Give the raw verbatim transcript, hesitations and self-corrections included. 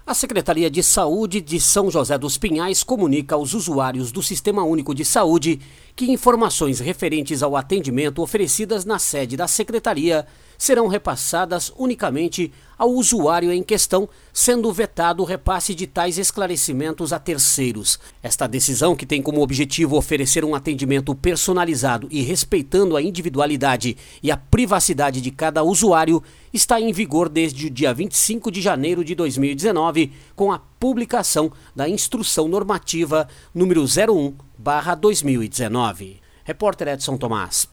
A Secretaria de Saúde de São José dos Pinhais comunica aos usuários do Sistema Único de Saúde que informações referentes ao atendimento oferecidas na sede da Secretaria serão repassadas unicamente ao usuário em questão, sendo vetado o repasse de tais esclarecimentos a terceiros. Esta decisão, que tem como objetivo oferecer um atendimento personalizado e respeitando a individualidade e a privacidade de cada usuário, está em vigor desde o dia vinte e cinco de janeiro de dois mil e dezenove, com a publicação da Instrução Normativa número zero um barra dois mil e dezenove. Repórter Edson Tomás.